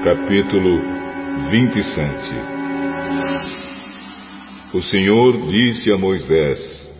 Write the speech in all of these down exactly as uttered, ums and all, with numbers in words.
Capítulo vinte e sete. O Senhor disse a Moisés: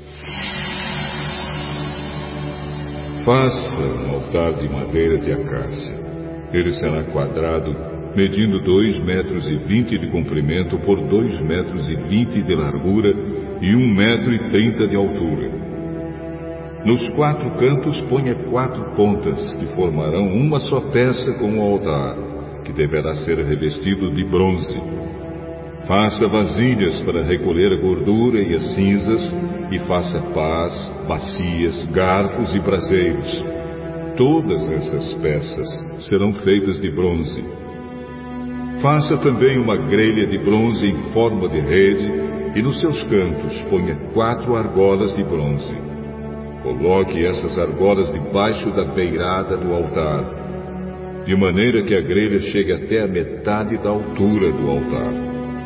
Faça um altar de madeira de acácia. Ele será quadrado, medindo dois metros e vinte de comprimento por dois metros e vinte de largura e um metro e trinta de altura. Nos quatro cantos ponha quatro pontas, que formarão uma só peça com o altar, que deverá ser revestido de bronze. Faça vasilhas para recolher a gordura e as cinzas, e faça pás, bacias, garfos e braseiros. Todas essas peças serão feitas de bronze. Faça também uma grelha de bronze em forma de rede, e nos seus cantos ponha quatro argolas de bronze. Coloque essas argolas debaixo da beirada do altar, de maneira que a grelha chegue até a metade da altura do altar.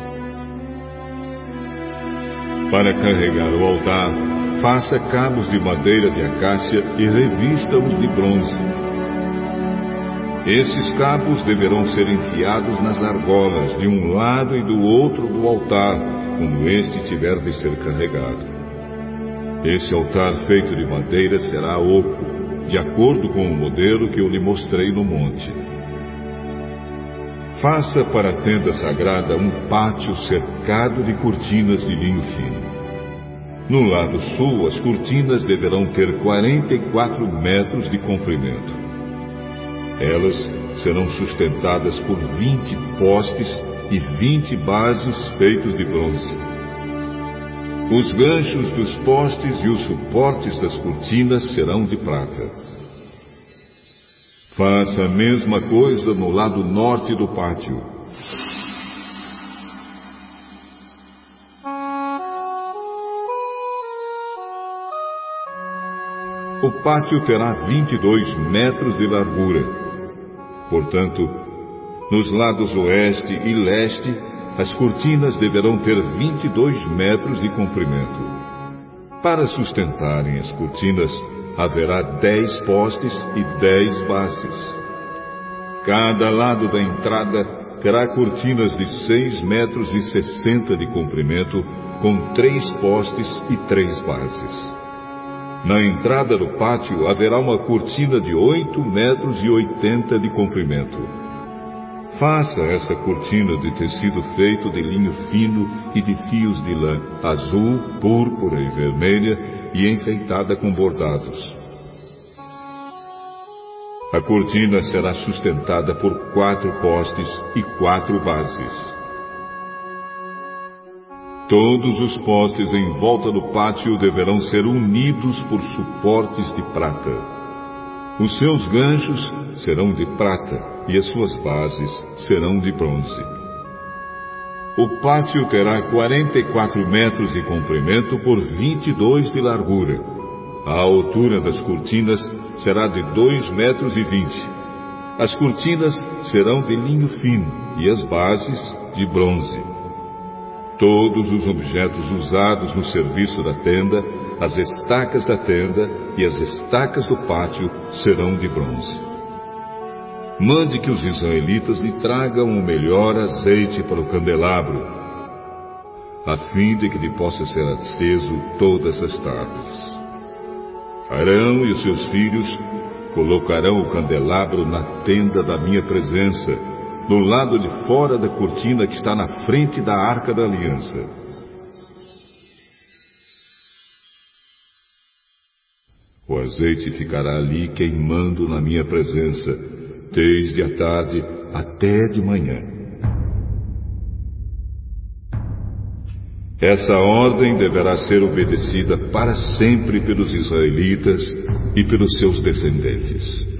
Para carregar o altar, faça cabos de madeira de acácia e revista-os de bronze. Esses cabos deverão ser enfiados nas argolas, de um lado e do outro do altar, quando este tiver de ser carregado. Esse altar feito de madeira será oco, de acordo com o modelo que eu lhe mostrei no monte. Faça para a tenda sagrada um pátio cercado de cortinas de linho fino. No lado sul, as cortinas deverão ter quarenta e quatro metros de comprimento. Elas serão sustentadas por vinte postes e vinte bases feitos de bronze. Os ganchos dos postes e os suportes das cortinas serão de prata. Faça a mesma coisa no lado norte do pátio. O pátio terá vinte e dois metros de largura. Portanto, nos lados oeste e leste, as cortinas deverão ter vinte e dois metros de comprimento. Para sustentarem as cortinas, haverá dez postes e dez bases. Cada lado da entrada terá cortinas de seis metros e sessenta de comprimento, com três postes e três bases. Na entrada do pátio haverá uma cortina de oito metros e oitenta de comprimento. Faça essa cortina de tecido feito de linho fino e de fios de lã azul, púrpura e vermelha e enfeitada com bordados. A cortina será sustentada por quatro postes e quatro bases. Todos os postes em volta do pátio deverão ser unidos por suportes de prata. Os seus ganchos serão de prata e as suas bases serão de bronze. O pátio terá quarenta e quatro metros de comprimento por vinte e dois de largura. A altura das cortinas será de dois metros e vinte. As cortinas serão de linho fino e as bases de bronze. Todos os objetos usados no serviço da tenda, as estacas da tenda e as estacas do pátio serão de bronze. Mande que os israelitas lhe tragam o melhor azeite para o candelabro, a fim de que lhe possa ser aceso todas as tardes. Arão e os seus filhos colocarão o candelabro na tenda da minha presença, no lado de fora da cortina que está na frente da Arca da Aliança. O azeite ficará ali queimando na minha presença, desde a tarde até de manhã. Essa ordem deverá ser obedecida para sempre pelos israelitas e pelos seus descendentes.